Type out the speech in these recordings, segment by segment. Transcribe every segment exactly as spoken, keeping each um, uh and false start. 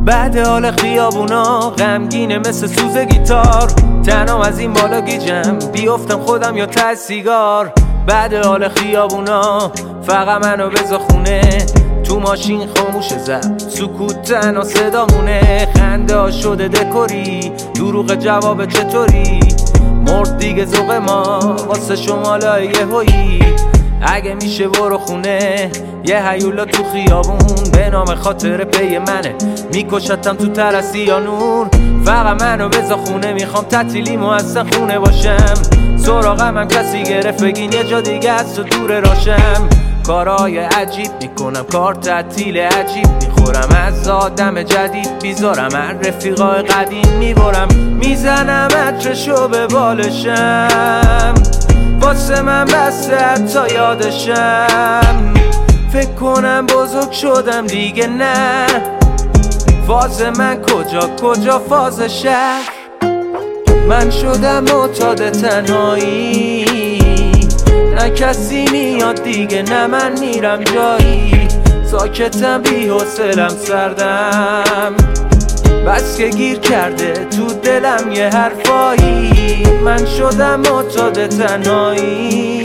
بعد حال خیابونا غمگینه مثل سوز گیتار، تنام از این بالا گیجم بیفتم خودم یا ته سیگار. بعد حال خیابونا فقط منو بذار خونه، تو ماشین خاموش زد سکوت تنها صدامونه. خنده ها شده دکوری، دروغ جواب چطوری، مرد دیگه ذوق ما واسه شمالای یهویی. اگه میشه برو خونه، یه هیولا تو خیابون به نام خاطر پی منه، میکشتم تو ترسی یا نور. فقط منو بذار خونه، میخوام تعطیلیمو اصلا خونه باشم. سراغم هم کسی گرفت بگین یه جا دیگه از و دور راشم. کارهای عجیب میکنم، کار تعطیل عجیب میخورم، از آدم جدید بیزارم، هر رفیقای قدیم میبرم، میزنم عطرشو به بالشم، واسه من بسته حتی یادشم. فکر کنم بزرگ شدم دیگه، نه فاز من کجا کجا فاز شهر. من شدم معتاد تنهایی، نه کسی میاد دیگه، نه من میرم جایی. ساکتم بی حوصله‌ام سردم، بس که گیر کرده تو دلم یه حرفایی. من شدم معتاد تنهایی،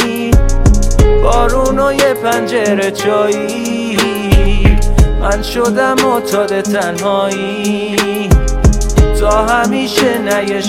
بارون و یه پنجره چایی. من شدم معتاد تنهایی، تا همیشه نه یه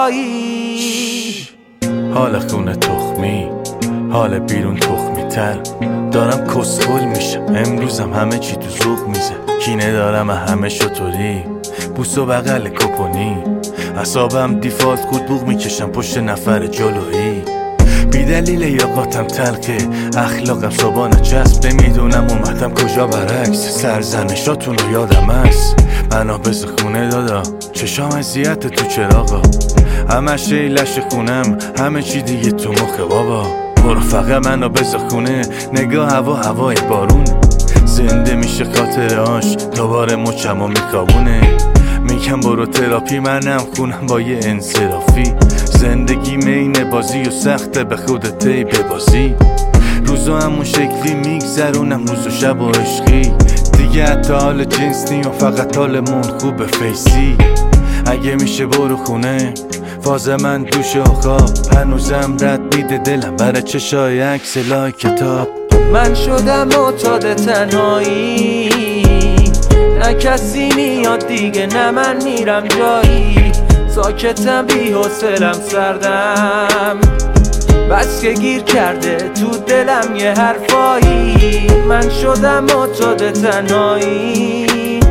شبایی. حال خونه تخمی، حال بیرون تخمی تر، دارم کسخل میشم امروزم، همه چی تو ذوق میزه. کینه دارم همه شطوری، بوس و بغل کپونی، اعصابم دیفالت خود بوق میکشم پشت نفر جلویی. بی دلیل یاقاتم تلقه، اخلاقم صبانه چسب، نمیدونم اومدم کجا برعکس. سرزنشاتون رو یادم هست، منو بز خونه دادا، چشام اذیت تو چراغا، همش لش خونم، همه چی دیگه تو مخه بابا. برو فقط منو بز خونه، نگاه هوا هوای بارون، زنده میشه خاطرهاش دوباره مچمو میکابونه. میگم برو تراپی، منم خونم با یه انصرافی. زندگی مین بازی و سخته، به خودت ای ببازی. روزا همون شکلی میگذرونم، روز و شب و عشقی دیگه، حتی حال جنس نیم، فقط حالمون خوبه فیسی. اگه میشه برو خونه، فاز من دوش و خواب، هنوزم رد میده دلم برای چشای عکس لای کتاب. من شدم معتاد تنهایی، نه کسی میاد دیگه، نه من میرم جایی. ساکتم بی حوصله‌ام سردم، بس که گیر کرده تو دلم یه حرفایی. من شدم معتاد تنهایی،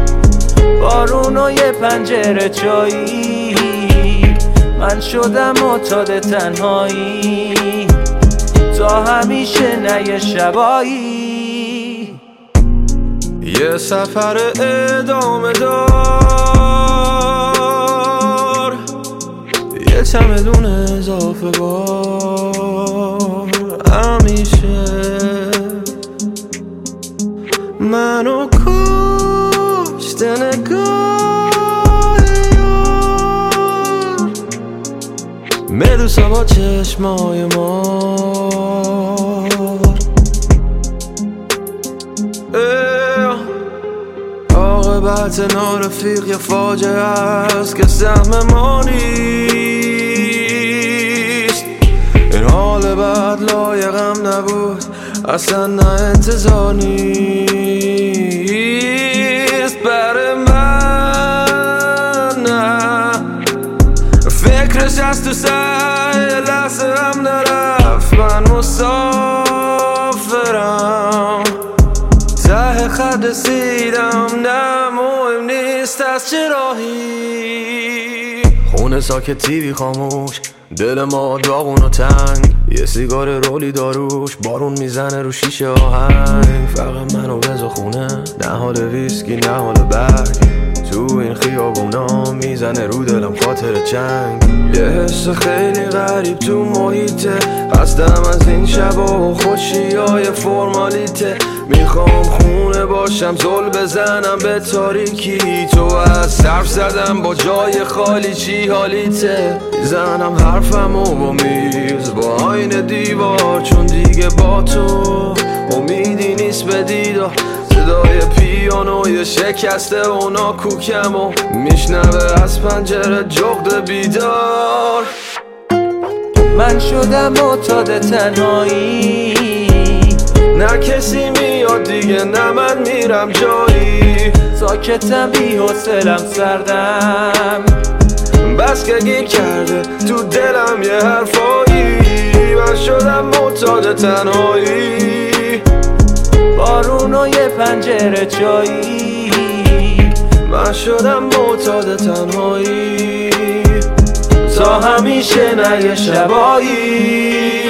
بارون و یه پنجره چایی. من شدم معتاد تنهایی، تا همیشه نه یه شبایی. یه سفر ادامه دار، یه چمدون اضافه بار، همیشه منو کشته نگاه یار، مدوسا با چشمای مار. عاقبت نارفیق یا فاجعه است که سهم ما نیست. این حال بعد لایقم نبود، اصلا نه انتظار نیست برای من. نه فکرش از تو سر لحظه هم نرفت، من مسافرم، ته خط رسیدم، نه مهم نیست از چه راهی. خونه ساکت، تیوی خاموش، دل ما داغون و تنگ، یه سیگار رولی داروش، بارون میزنه رو شیشه آهنگ. فقط منو بذار خونه، نه حال ویسکی نه حال برگ، تو این خیابونا میزنه رو دلم خاطر چنگ. یه حس خیلی غریب تو محیطه، خستم از این شبا و خوشیای فرمالیته. میخوام خونه باشم، زل بزنم به تاریکی، تو از صرف زدم با جای خالی، چی حالیته؟ میزنم حرفمو با میز، با آینه دیوار، چون دیگه با تو امیدی نیست به دیدار. صدای پی پیانوی شکسته اونا کوکم و میشنوه از پنجره جغد بیدار. من شدم معتاد تنهایی، نه کسی میاد دیگه نه من میرم جایی. ساکتم بی حوصلم سردم، بس که گیر کرده تو دلم یه حرفایی. من شدم معتاد تنهایی، بارون و یه پنجره چایی. من شدم معتاد تنهایی تا همیشه نه یه شبایی.